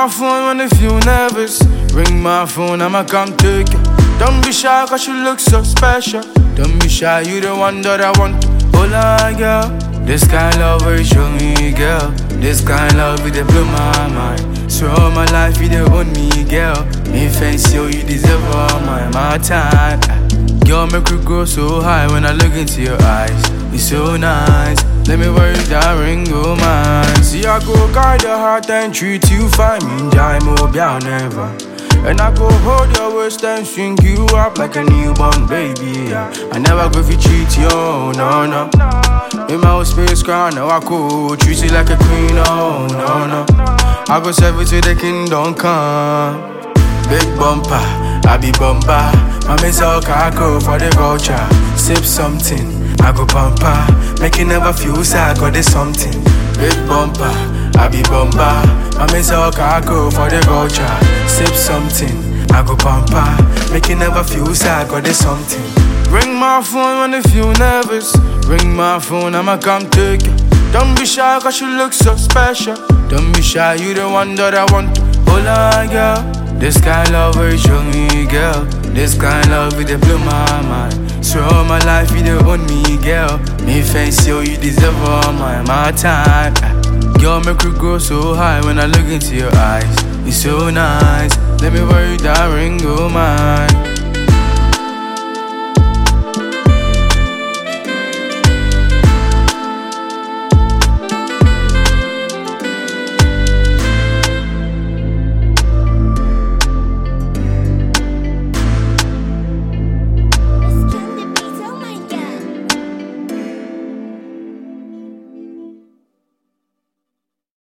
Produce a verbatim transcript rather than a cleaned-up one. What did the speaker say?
my phone when you feel nervous. Ring my phone, I'ma come take you. Don't be shy, cause you look so special. Don't be shy, you the one that I want. Hola, girl. This kind of love will show me, girl. This kind of love, it blow my mind. So all my life, you the own me, girl. Me fancy, you, you deserve all my, my time. Girl, make you go so high when I look into your eyes. You're so nice. Let me worry that ring, oh mine. See, I go guide your heart and treat you fine. Me and more never. And I go hold your waist and swing you up like a newborn baby. Yeah. I never go if you cheat you, no, no. In my own space crown, now I go treat you like a queen, oh, no, no. I go serve it to the kingdom come. Big bumper, I be bumper. My miss all cargo for the culture. Sip something, I go bumper. Make you never feel sad, got this something. Big bumper, I be bumper. My miss all cargo for the culture. Sip something, I go bumper. Make you never feel sad, got this something. Ring my phone when you feel nervous. Ring my phone, I'ma come take you. Don't be shy, cause you look so special. Don't be shy, you the one that I want. Hola, girl. This kind of love will show me, girl. This kind of love, it blow my mind. So all my life, you the own me, girl. Me fancy, you, you deserve all my, my time. Girl, make you go so high when I look into your eyes. You're so nice. Let me worry that ring, oh mine.